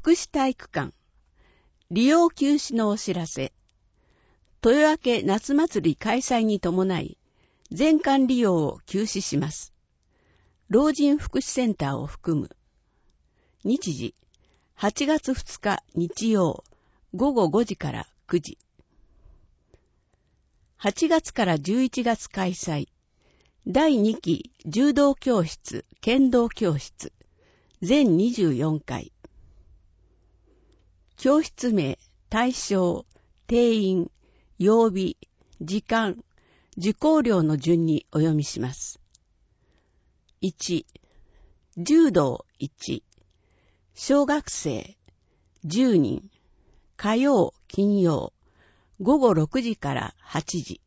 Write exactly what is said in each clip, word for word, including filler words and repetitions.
福祉体育館利用休止のお知らせ。豊明夏祭り開催に伴い全館利用を休止します。老人福祉センターを含む。日時はちがつふつか日曜ごごごじからくじ。はちがつからじゅういちがつ開催。だいにき柔道教室、剣道教室、全にじゅうよんかい。教室名、対象、定員、曜日、時間、受講料の順にお読みします。いち、柔道いち、小学生じゅうにん、火曜、金曜、ごごろくじからはちじ。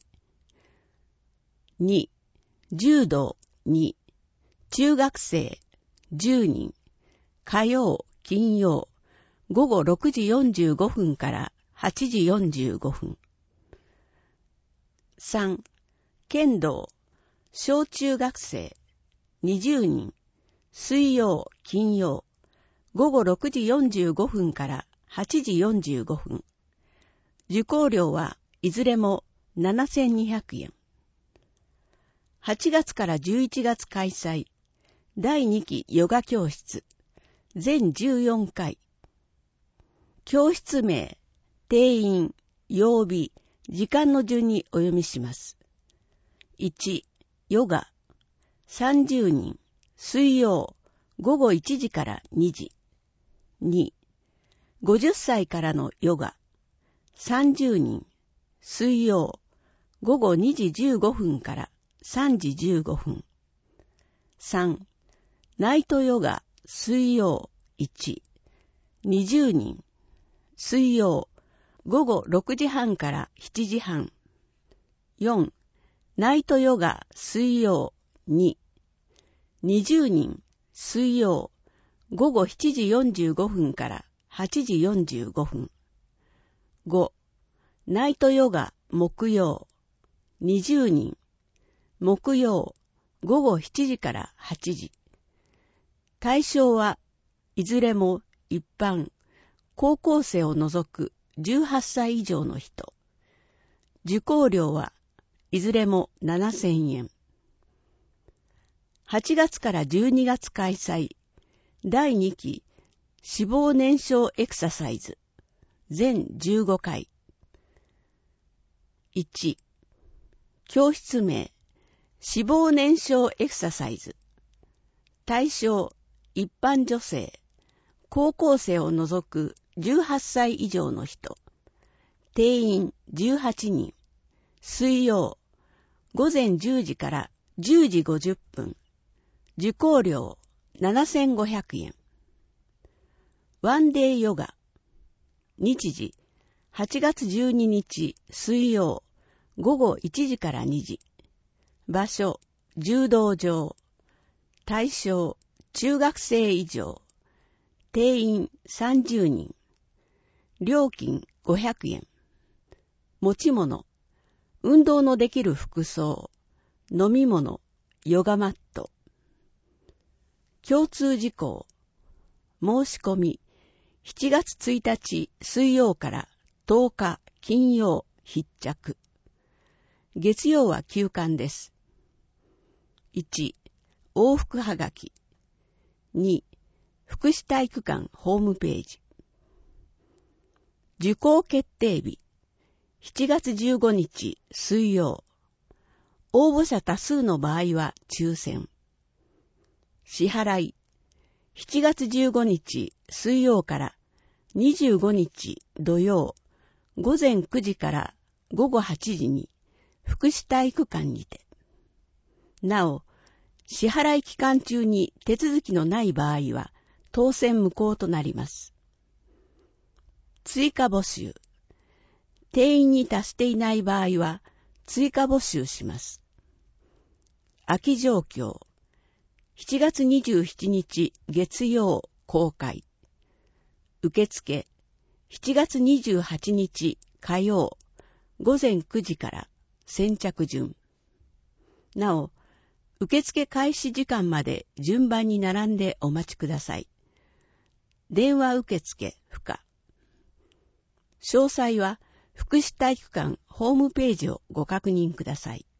に、柔道に、中学生じゅうにん、火曜、金曜、ごごろくじよんじゅうごふんからはちじよんじゅうごふん。さん、剣道、小中学生にじゅうにん、水曜、金曜、ごごろくじよんじゅうごふんからはちじよんじゅうごふん。受講料はいずれもななせんにひゃくえん。はちがつからじゅういちがつ開催。だいにきヨガ教室。全じゅうよんかい。教室名、定員、曜日、時間の順にお読みします。いち、ヨガ。さんじゅうにん。水曜、ごごいちじからにじ。に、ごじゅっさいからのヨガ。さんじゅうにん。水曜、ごごにじじゅうごふんからさんじじゅうごふん。さん、ナイトヨガ、水曜いち、にじゅうにん。水曜、ごごろくじはんからしちじはん。よん、ナイトヨガ、水曜に、にじゅうにん。水曜、ごごしちじよんじゅうごふんからはちじよんじゅうごふん。ご、ナイトヨガ、木曜、にじゅうにん。木曜、ごごしちじからはちじ。対象はいずれも一般、高校生を除くじゅうはっさい以上の人。受講料はいずれもななせんえん。はちがつからじゅうにがつ開催。だいにき脂肪燃焼エクササイズ。全じゅうごかい。いち、教室名、脂肪燃焼エクササイズ。対象、一般女性、高校生を除くじゅうはっさい以上の人。定員じゅうはちにん。水曜、ごぜんじゅうじからじゅうじごじゅっぷん。受講料ななせんごひゃくえん。ワンデーヨガ。日時、はちがつじゅうににち水曜、ごごいちじからにじ。場所、柔道場。対象、中学生以上。定員さんじゅうにん。料金ごひゃくえん。持ち物、運動のできる服装、飲み物、ヨガマット。共通事項、申し込み、しちがつついたち水曜からとおか金曜必着。月曜は休館です。いち、往復はがき。に、福祉体育館ホームページ。受講決定日、しちがつじゅうごにち水曜。応募者多数の場合は抽選。支払い、しちがつじゅうごにち水曜からにじゅうごにち土曜、ごぜんくじからごごはちじに福祉体育館にて。なお、支払い期間中に手続きのない場合は当選無効となります。追加募集。定員に達していない場合は追加募集します。空き状況。しちがつにじゅうしちにち月曜公開。受付。しちがつにじゅうはちにち火曜ごぜんくじから先着順。なお、受付開始時間まで順番に並んでお待ちください。 電話受付不可。詳細は福祉体育館ホームページをご確認ください。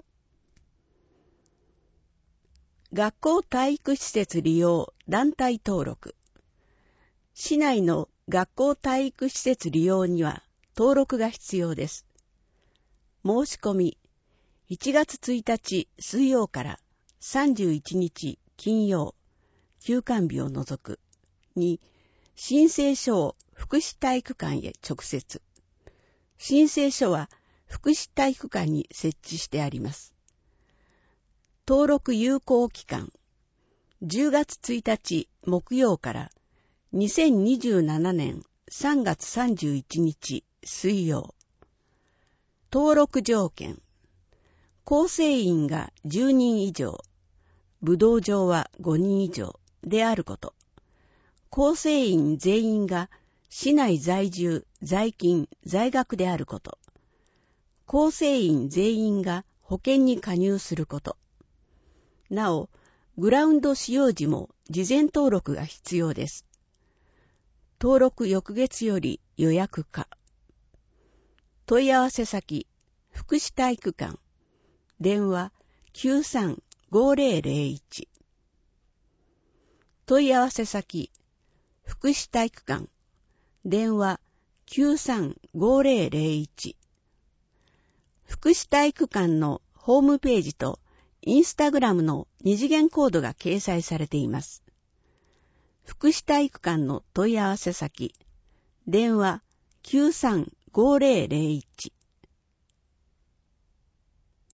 学校体育施設利用団体登録。市内の学校体育施設利用には登録が必要です。申し込み、いちがつついたち水曜からさんじゅういちにち金曜、休館日を除くに、申請書を福祉体育館へ直接。申請書は福祉体育館に設置してあります。登録有効期間、じゅうがつついたち木曜からにせんにじゅうななねんさんがつさんじゅういちにち水曜。登録条件、構成員がじゅうにん以上、武道場はごにん以上であること。構成員全員が市内在住、在勤、在学であること。構成員全員が保険に加入すること。なお、グラウンド使用時も事前登録が必要です。登録翌月より予約可。問い合わせ先、福祉体育館。電話 きゅうさんごぜろぜろいち。問い合わせ先、福祉体育館。電話 きゅうさんごぜろぜろいち。福祉体育館のホームページとインスタグラムの二次元コードが掲載されています。福祉体育館の問い合わせ先、電話 きゅうさんごぜろぜろいち。